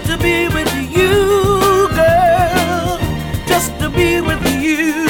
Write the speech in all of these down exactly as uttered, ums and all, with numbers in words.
to be with you, girl. Just to be with you.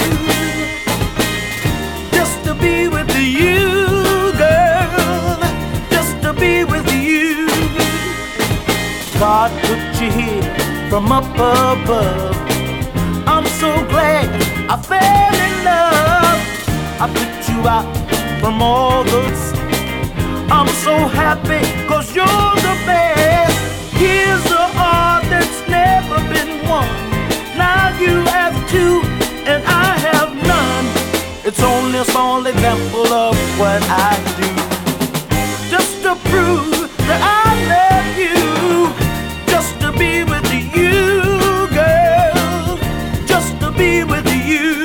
Just to be with you, girl. Just to be with you. God put you here from up above. I'm so glad I fell in love. I picked you out from all those. I'm so happy cause you're the best. Here's a heart that's never been won. Now you have two and I have none. It's only a small example of what I do, just to prove that I love you. Just to be with you, girl. Just to be with you.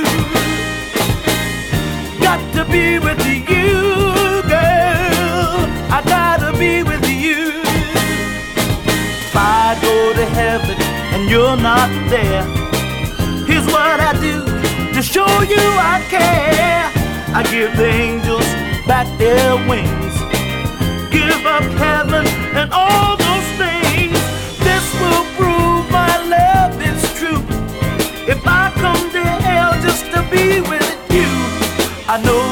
Got to be with you, girl. I gotta be with you. If I go to heaven and you're not there, here's what I do to show you I care. I give the angels back their wings, give up heaven and all those things. This will prove my love is true. If I come to hell just to be with you, I know